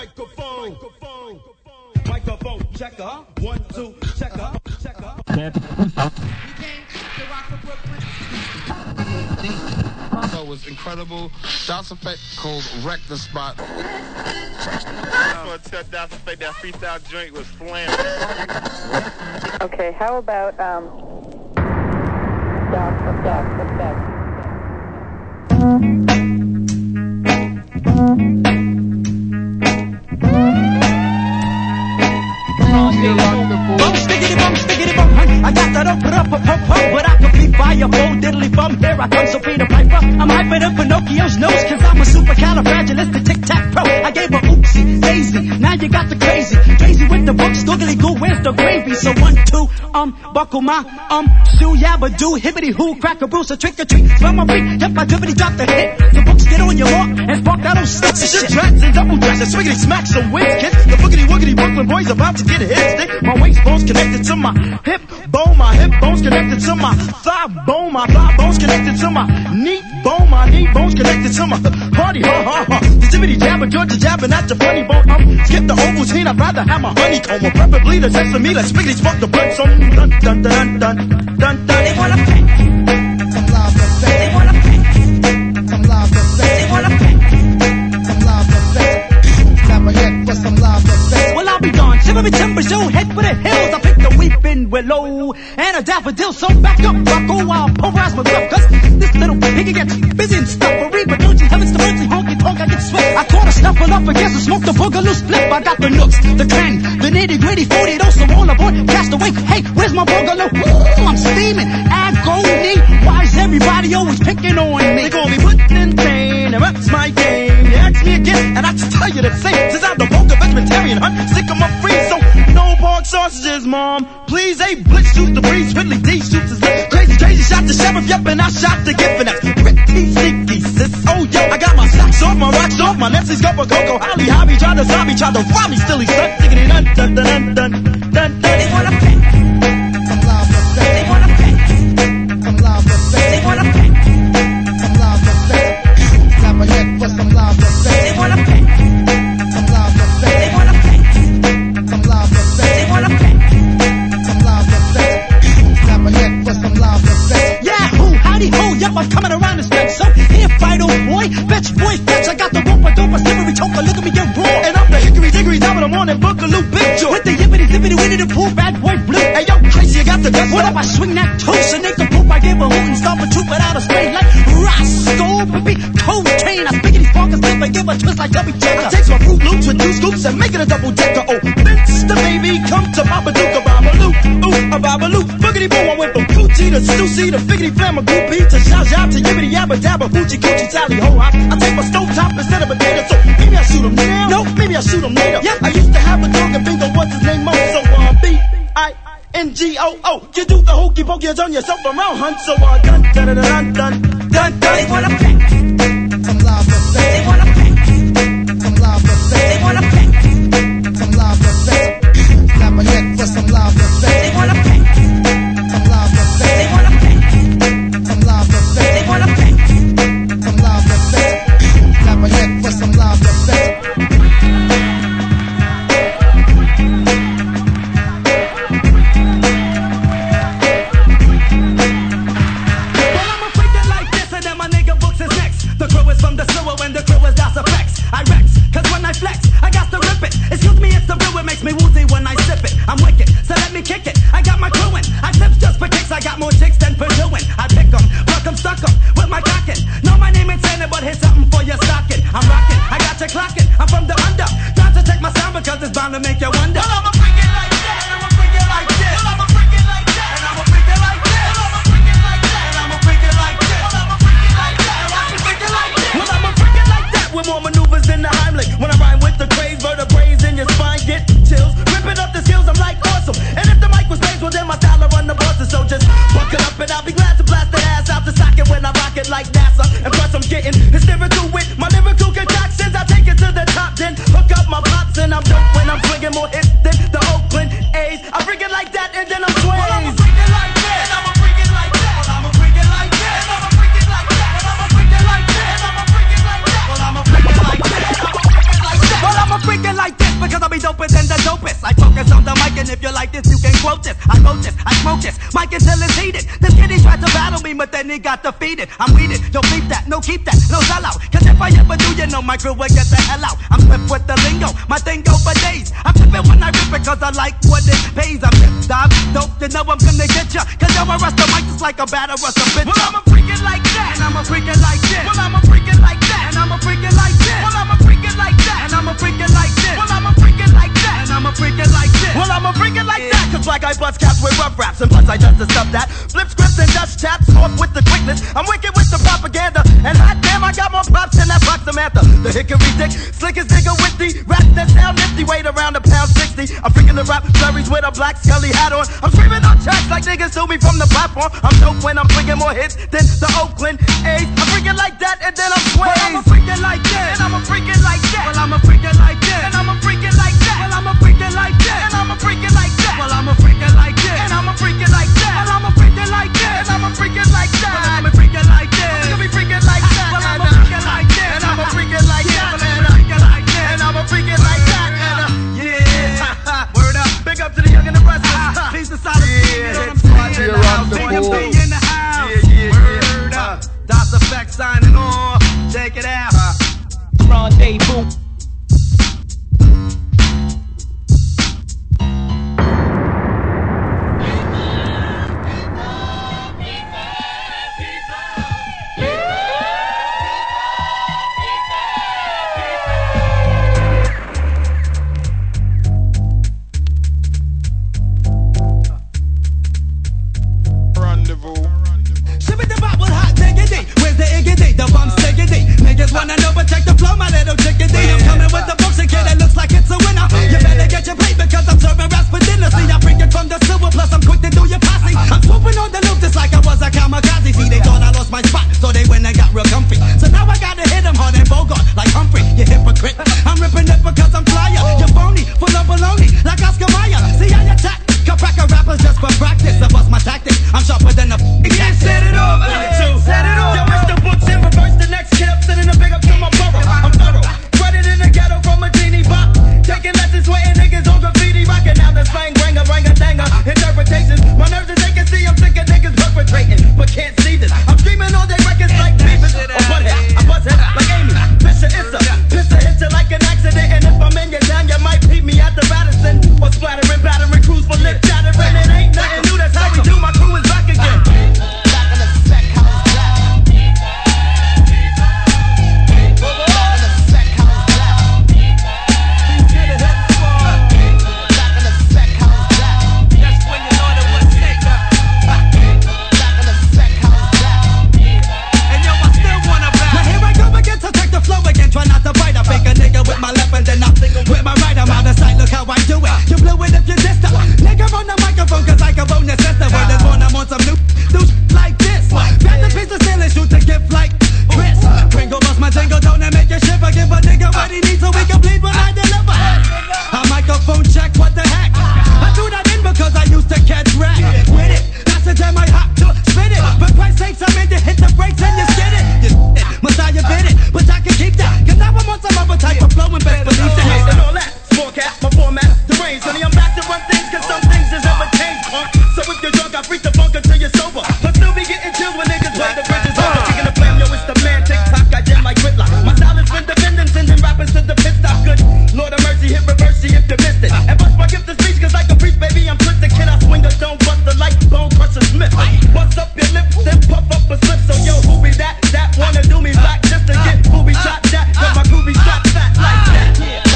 Microphone checker, 1, 2, checker, checker. So it was incredible. Das Effect called Wreck the Spot. I want to tell Das Effect that freestyle joint was slamming. Okay, how about Das Effect? Bum, stickity bum, I got that up, but I can be fireball, diddly bum, here I come, so Peter Piper. I'm hyping up Pinocchio's nose, cause I'm a supercalifragilistic tic-tac-pro. I gave her oopsie, daisy, now you got the crazy with the books, doogly goo, where's the gravy? So 1, 2, buckle my, shoe, yabba do, hibbity hoo, crack a bruise, a trick or treat, smell my beat, hip my dribbity drop the hit. The books get on your walk, and spark that old sticks of shit. Tracks and double dresses, swiggity smack some wins, kids. The boogity woogity Brooklyn boys about to get a hit stick. My waist bone's connected to my hip bone, my hip bone's connected to my thigh bone, my thigh bone's connected to my knee bone, my knee bone's connected to my party, The jibbity jabber, Georgia jabbing at your funny bone. Skip the Ovaltine, I'd rather have my honeycomb, or preferably the sesame. Let's spiggity spark the blood, so dun dun dun dun dun dun. They wanna pay. Some live effect. They wanna pay. Some live effect. They wanna pay. Some live effect. Clap a head for some live effect. Well, I'll be gone. Shiver me timbers, yo, head for the hills. I picked a weeping willow and a daffodil. So back up, buckle, I'll pulverize my bluff. Cause this little piggy gets busy and stuffery. But don't you heavens to mercy, honky tonk, I get sweat. I caught a snuffle up against a smoke the boogaloo split. I got the nooks, the cran, the nitty gritty 40 those so all aboard. Cast away, hey, where's my boogaloo? Ooh, I'm steaming, agony. Why is everybody always picking on me? They call me Putin Pain, and that's my game. You ask me again, and I just tell you the same. Since I'm the vulgar vegetarian hunt, sick of my free, so no pork sausages, mom. Please, a blitz shoots the breeze, Whitley D shoots his lips. Crazy, shot the sheriff, yup, and I shot the gift, and that's pretty sneaky, sis. Oh, yo, I got my socks off, my rocks off, my Nessie's got my cocoa, Holly, hobby, try to rob me, still he's stuck, diggity dun dun dun dun dun dun. They wanna pay. Some live effect. They wanna pay. Some live effect. They wanna pay. Some live effect. Clap a head for some live effect. They wanna pay. Some live effect. They wanna pay. Some live effect. They wanna pay. Some live effect. Clap a head for some live effect. Yahoo, howdy ho, yup, I'm coming around this next. So here, fight, old boy, bitch, I got the rope, I don't slivery choker, look at me get raw. And I'm the hickory dickory top of the morning boogaloo big joy. With the yippity zippity winnie the pooh, bad boy blue. Hey yo, crazy, you got the guts. What up, I swing that toast, so nigga poop, I give a hoot and stomp a troop without a spray like Roscoe, baby, cocaine. I spiggity spark a slip and give a twist like Debbie Checker. I take my Fruit Loops with 2 scoops and make it a double decker. Oh, Mr. Baby, come to Babadook, a Babaloo, ooh, a Babaloo. Boogity boo, I went from Coochie to Stussy to Figgity Flam, a groupie to Zha Zha to Yibbity Yabba Dabba, Hoochie Coochie Tally Ho. I take my stove top instead of a potato, so maybe I shoot him now. No, maybe I shoot him later. Yeah, I used to have a dog and bingo, what's his name, Mo? So, B-I-N-G-O-O. You do the hokey pokey, you turn yourself around, hun. So, dun dun dun dun dun dun. They wanna pay. Some live effect. They wanna pay. Some live effect. They wanna pay. Some live effect. Clap a head for some live effect. They wanna pay. Some live effect. They wanna pay. Some live effect. They wanna pay. Some live effect. Clap a head for some live effect. More hits than And if you like this, you can quote this. I wrote this, I smoke this. Mic until it's heated. This kitty tried to battle me, but then he got defeated. I'm weeded, don't beat that, no keep that, no sell out. Cause if I ever do, you know my crew will get the hell out. I'm swift with the lingo, my thing go for days. I'm tripping when I rip it cause I like what it pays. I'm ripped, I'm dope, you know I'm gonna get ya. Cause yo, I rust the mic just like a batter rust a bitch. Well, I'm a freaking like that, and I'm a freaking like this. Well, I'm a freaking like that, and I'm a freaking like this. Well, I'm a freaking like that, and I'm a freaking like this. Well, I'm a freaking like that, and I'm a freaking like this. Well, I'm a freaking like that, cause like I bust caps with rough raps, and plus I just the stuff that flip scripts and dust taps off with the quickness. I'm wicked with the propaganda, and hot damn, I got more props than that Fox Samantha. The hickory dick, slickest nigga with the raps that sound nifty, weight around £1.60. I'm freaking the rap flurries with a black scully hat on. I'm screaming on tracks like niggas sue me from the platform. I'm dope when I'm freaking more hits than the Oakland A's. I'm freaking like that, and then I'm swayed. Well, I'm a freaking like this, and I'm a freaking like that. Well, I'm a freaking like this, and I'm a freaking like that. Well, I'm a freaking like this, and I'm a freaking like that. Well, I'm a freaking like this, and I'm a freaking like that. Well, I'm a freaking like this, and I'm a freaking like that. Well, I'm a freaking like this, I'm gonna be freaking like that. Well, I'm a freaking like this, and I'm a freaking like that. Well, I'm a freaking like this, and I'm a freaking like that. Yeah, word up, big up to the young and the restless. Peace to solid, you know what I'm saying? In the house, word up. Das Effect signing off. Check it out. Rendezvous. Wanna know, but check the flow, my little chickadee. I'm coming with the bullshit kid that looks like it's a winner. You better get your plate because I'm serving raps for dinner. See, I bring it from the sewer, plus I'm quick to do your posse. I'm swooping on the loop just like I was a kamikaze. See, they thought I lost my spot, so they went and got real comfy. So now I gotta hit them hard and Bogart like Humphrey. You hypocrite, I'm ripping it because I'm flyer. You're phony, full of baloney, like Oscar Mayer. See, I attack, cracker rappers just for practice. I bust my tactics, I'm sharper than a yeah, set it over, set it over. Yo, it's the books in reverse, the next kid up, sending a big up to my borough. I'm thorough, running in the ghetto from a genie box, taking lessons, sweating niggas on graffiti, rocking out the slang, ranga, danger, interpretations. My nerves is they can see, I'm sick of niggas perpetrating, but can't see this. I'm screaming all day records like Beavis or Butthead. I buzz head like Amy, Fisher Issa, Pisser hits you like an accident, and if I'm in your town, you might beat me at the Radisson, or splattering, battering crews for lip chattering. It ain't nothing new, that's how we do. My crew is back again. Try not to bite, I fake a nigga with my left and then I with my right, I'm out of sight, look how I do it. You blew it if you dissed her. Nigga on the microphone cause I can bone your sister. Word is born, I'm on some new like this. Grab the piece of steel and shoot the gift like Chris. Pringle bust my jingle, don't it make you shiver. Give a nigga what he needs so we can bleed when I deliver. A microphone check, what the heck? I do that in because I used to catch rap with it. That's the time I hop to spit it. But Christ's sakes, I'm in to hit the brakes and you skid it. Messiah bit it, but I can keep that. Cause now I'm on some other type of flow and best believe that. And all that, small cat, my format, the range. Honey, I'm back to run things cause some things has never changed, punk. So if you're drunk, I freak the funk until you're sober. But still be getting chills when niggas play the bridges over. Kicking the flame, yo, it's the man, TikTok, I jam like Whitlock. My style is independent, sending rappers to the pit stop. Good Lord of mercy, hit reverse if you missed it. And bust my gift to speech cause I can preach, baby, I'm twisted. Kid, I swing a stone, bust the light, bone crusher Smith. Bust up your lips, then puff up a slip. So yo, who be that? That wanna do me black just to get booby shot that. Cause my crew be strapped fat like that.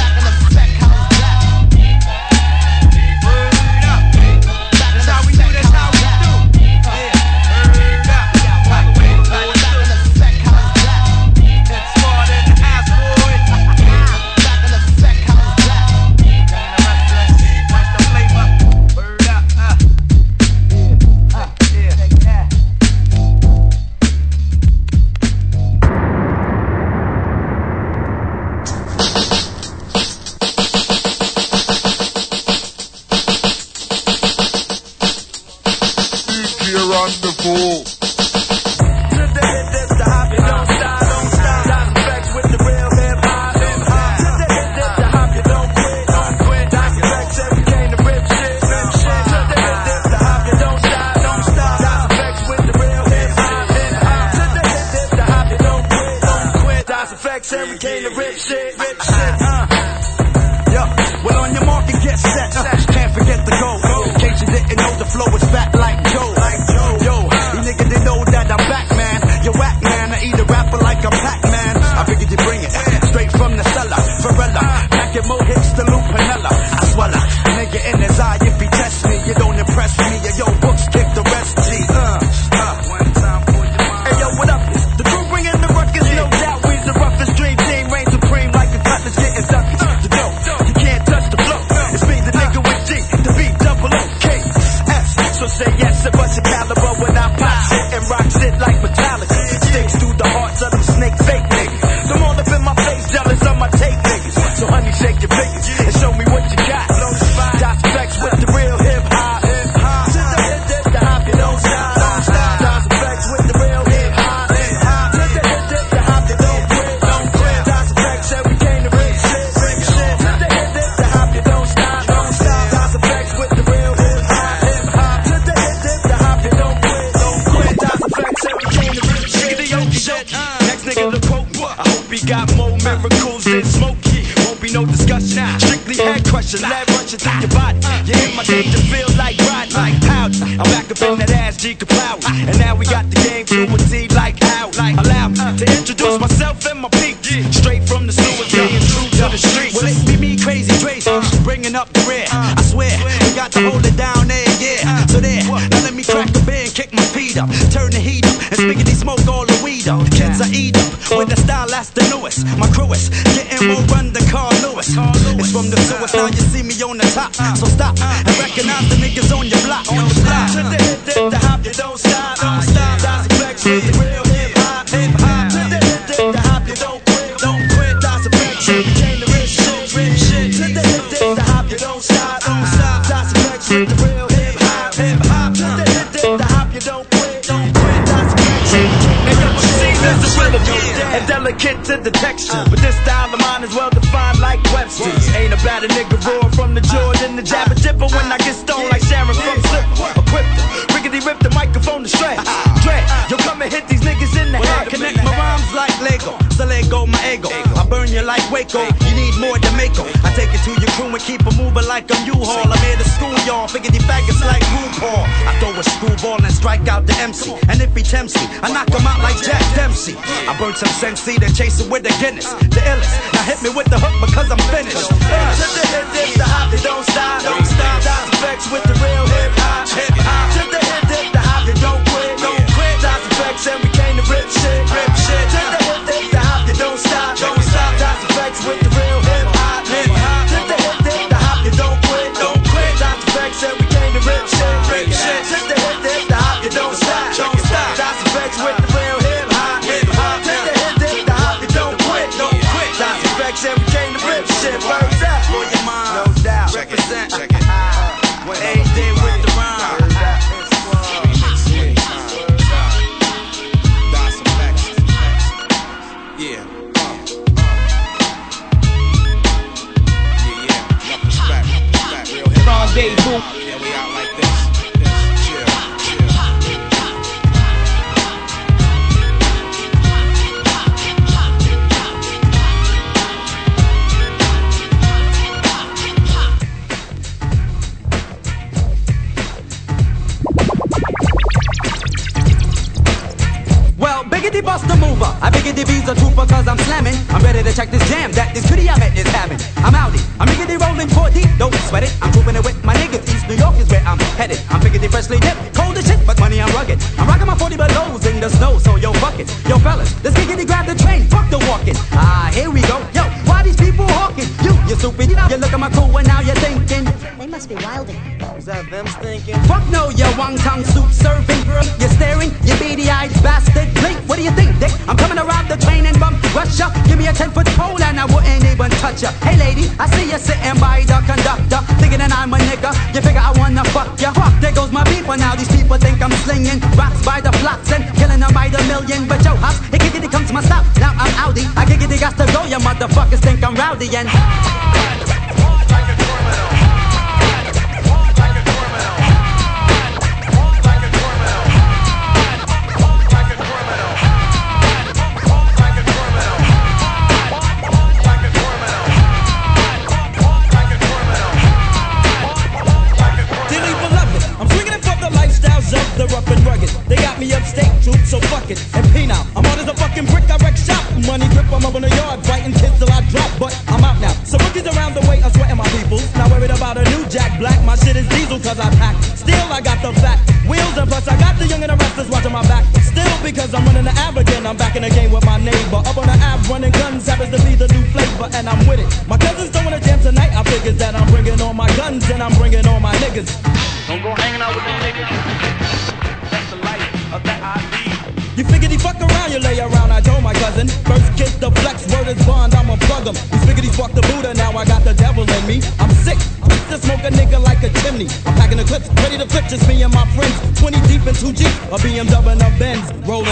Wonderful. get smoked. Won't be no discussion. Strictly head crushing, lead rushing through your body. You hit my dick to feel like riding, like pouch. I'm back up in that ass, G Kapow. And now we got the game to a T like how. Allow me to introduce myself and my peak. Straight from the sewer, staying true to the streets. Well, it be me, Crazy Trace, bringing up the rear. I swear, we got to hold it down there, yeah. So there, now let me crack a beer and kick my feet up. Turn the heat up, and spiggity smoke all the weed up. Kids I eat up, with the style that's the newest. My crew is getting more run than Carl Lewis. It's from the sewers, now you see me on the top. So stop and recognize the niggas on your block. On the block. To the hip, the hop, you don't stop. Don't stop, that's effects with the real hip-hop, hip-hop. To the hip, the hop, you don't quit. Don't quit, that's effects, you became the rich shit, rich shit. To the hip, the hop, you don't stop. Don't stop, that's effects with the real hip-hop, hip-hop. To the hip, the hop, you don't quit. Don't quit, that's effects, you became the rich shit, rich shit. And delicate to the texture, but this style of mine is well defined like Webster's. Ain't about a nigga roar from the Jordan, the jabber dipper when I get stoned like Sharon from Slipper. Equipped her, rickety rip the microphone to stretch. Dread, yo come and hit these niggas in the head. Connect my rhymes like Lego, so let go my ego. I burn you like Waco, you need more Jamaica. I take it to your crew and keep it moving like I'm U-Haul. I'm here to school y'all, figure faggots like RuPaul. I throw a screwball and strike out the MC, and if he tempts me, I knock him out like Jack Dempsey. I burn some Sensi, then chase it with the Guinness, the illest. Now hit me with the hook because I'm finished. To the hip, the hop, they don't stop, don't stop. That's effects with the real hip-hop, hip-hop. To the hip, the hop, they don't quit, don't quit. That's effects and we came to rip shit, rip shit. To the hip, the hop, they don't stop, don't stop. That's effects with the real hip-hop, hip-hop. To the hip, the hop, they don't quit, don't quit. That's effects and we came to rip shit, rip shit. To the hip, the hop, they don't stop, don't stop. That's effects with the real hip-hop, hip-hop. To the hip, the hop, they don't quit, don't quit. That's effects and we came to rip shit, birds up. Blow your mind, no doubt. Represent, check it. Every day with the rhyme. That's effects. Yeah. Yeah. Enough respect. Real hip hop. Yeah, we out like this. Chill. Well, biggity bust the mover. I biggity be's a trooper cause I'm slamming. I'm ready to check this jam that this kitty I met is having. I'm outie, I'm biggity rolling 4 deep, don't sweat it. I'm trooping it with my niggas, East New York is where I'm headed. I'm biggity freshly dipped, cold as shit, but money I'm rugged. I'm rocking my 40 belows in the snow, so yo fuck it. Yo fellas, let's biggity grab the train, fuck the walking. Ah, here we go, yo, why these people hawking? You stupid, you look at my crew and now you're thinking They must be wilding. Is that them stinking? fuck no, you wong-tongue soup serving. You're staring, you beady-eyed bastard. Blink, what do you think, dick? I'm coming to rob the train and bump rush ya. Give me a 10-foot pole and I wouldn't even touch ya. Hey lady, I see you sitting by the conductor, thinking that I'm a nigga. You figure I wanna fuck ya? Fuck, there goes my people. Now these people think I'm slinging rocks by the flocks and killing them by the million. But yo, hops, it giggity comes to my stop. Now I'm outie, I giggity got to go. You motherfuckers think I'm rowdy and the rough and rugged. They got me upstate, troop, so fuck it. And penile, I'm hard as a fucking brick, I wreck shop. Money grip, I'm up in the yard, fighting kids till I drop. But I'm out now, so rookies around the way are sweating my people. Not worried about a new Jack Black, my shit is diesel cause I pack. Still I got the fat wheels and plus I got the young and the restless watching my back. Still because I'm running the ab again, I'm back in the game with my neighbor. Up on the ab running guns, happens to be the new flavor and I'm with it. My cousins don't wanna jam tonight, I figures that I'm bringing all my guns and I'm bringing all my niggas. Don't go hanging out with them niggas. That's the life of that ID. You figure fuck around, you lay around, I told my cousin. First kiss the flex, word is bond, I'ma plug him. You figure fuck the Buddha, now I got the devil in me. I'm sick, quick to smoke a nigga like a chimney. I'm packing the clips, ready to flip, just me and my friends. 20 deep in 2 Jeep, a BMW and a Benz, rolling.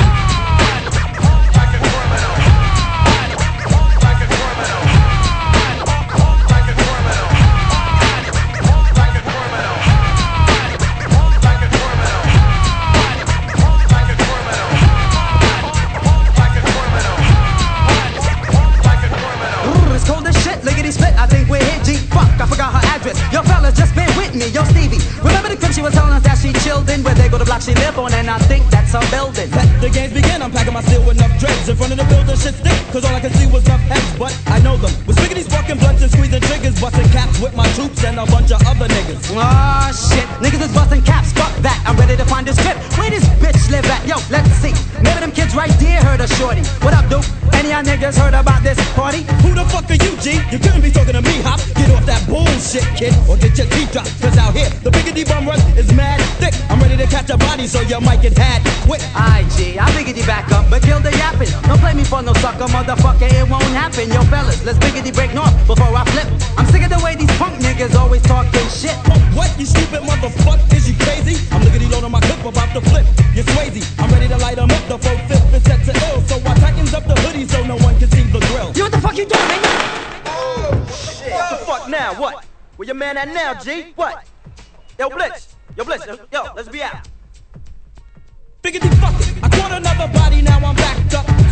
the crib she was telling us that she chilled in, where they go to block she live on, and I think that's her building. Let the games begin, I'm packing my steel with enough dreads. In front of the building, shit stick, cause all I can see was enough heads, but I know them. With spaghetti sparking blunts and squeezing triggers, busting caps with my troops and a bunch of other niggas. Oh shit, niggas is busting caps, fuck that. I'm ready to find this crib. Where this bitch live at? Yo, let's see. Maybe them kids right there heard of shorty. What up, dude? Any of y'all niggas heard about this party? Who the fuck are you, G? You couldn't be talking to me, Hop. Get off that bullshit, kid, or get your teeth dropped. Cause out here, the biggity bum rush is mad thick. I'm ready to catch a body so you might get had quick. Aight, G, I biggity back up, but kill the yapping. Don't play me for no sucker, motherfucker, it won't happen. Yo, fellas, let's biggity break north before I flip. I'm sick of the way these punk niggas always talking shit. What, you stupid motherfucker? Is you crazy? I'm lickety loading my clip about to flip. You're Swayze, I'm ready to light 'em up. The 4/5 is set to ill, so I tightens up the hoodie so no one can see the grill. Yo, what the fuck you doing, nigga? Oh, shit. What the fuck now? What? Where your man at now, G? What? Yo, Blitz. Yo, let's be out. Biggity fuck it. I caught another body, now I'm backed up.